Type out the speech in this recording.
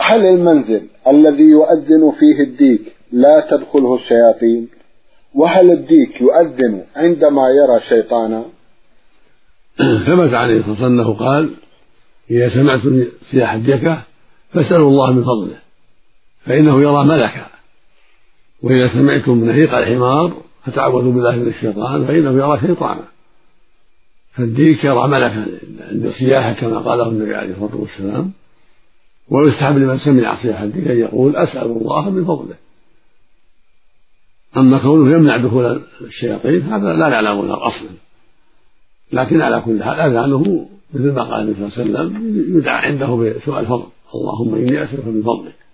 هل المنزل الذي يؤذن فيه الديك لا تدخله الشياطين؟ وهل الديك يؤذن عندما يرى شيطانا؟ ثبت عليه الصلاة والسلام أنه قال: إذا سمعتم صياح الديكة فاسألوا الله من فضله فإنه يرى ملكا، وإذا سمعتم نهيق الحمار فتعوذوا بالله من الشيطان فإنه يرى شيطانا. فالديك يرى ملكا عند صياحه كما قاله النبي عليه الصلاة والسلام. ويستحب لمن سمع صياح الديك أن يقول: أسأل الله من فضله. أما كونه يمنع دخول الشياطين هذا لا نعلم أصلا، لكن على كل حال أذانه مثل ما قال النبي صلى الله عليه وسلم يدعى عنده بسؤال الفضل: اللهم إني أسألك من فضلك.